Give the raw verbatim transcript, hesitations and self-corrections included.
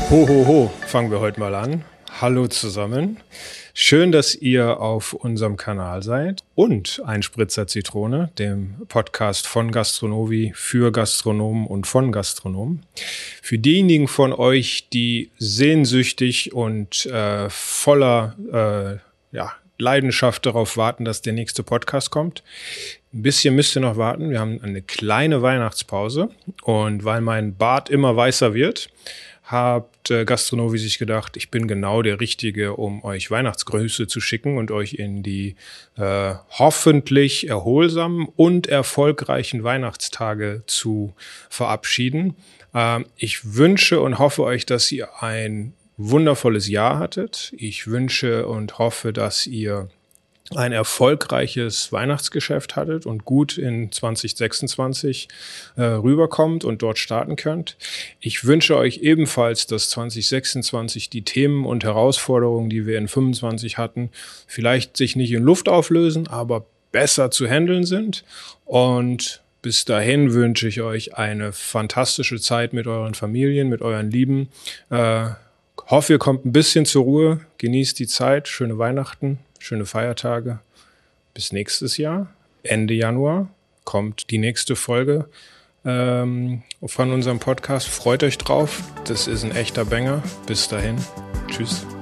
Ho, ho, ho, fangen wir heute mal an. Hallo zusammen. Schön, dass ihr auf unserem Kanal seid und ein Spritzer Zitrone, dem Podcast von Gastronovi für Gastronomen und von Gastronomen. Für diejenigen von euch, die sehnsüchtig und äh, voller äh, ja, Leidenschaft darauf warten, dass der nächste Podcast kommt. Ein bisschen müsst ihr noch warten. Wir haben eine kleine Weihnachtspause und weil mein Bart immer weißer wird, hat äh, Gastronovi sich gedacht, ich bin genau der Richtige, um euch Weihnachtsgrüße zu schicken und euch in die äh, hoffentlich erholsamen und erfolgreichen Weihnachtstage zu verabschieden. Ähm, ich wünsche und hoffe euch, dass ihr ein wundervolles Jahr hattet. Ich wünsche und hoffe, dass ihr ein erfolgreiches Weihnachtsgeschäft hattet und gut in zwanzig sechsundzwanzig äh, rüberkommt und dort starten könnt. Ich wünsche euch ebenfalls, dass zwanzig sechsundzwanzig die Themen und Herausforderungen, die wir in fünfundzwanzig hatten, vielleicht sich nicht in Luft auflösen, aber besser zu handeln sind. Und bis dahin wünsche ich euch eine fantastische Zeit mit euren Familien, mit euren Lieben. Äh, hoffe, ihr kommt ein bisschen zur Ruhe, genießt die Zeit, schöne Weihnachten. Schöne Feiertage. Bis nächstes Jahr. Ende Januar kommt die nächste Folge ähm, von unserem Podcast. Freut euch drauf. Das ist ein echter Banger. Bis dahin. Tschüss.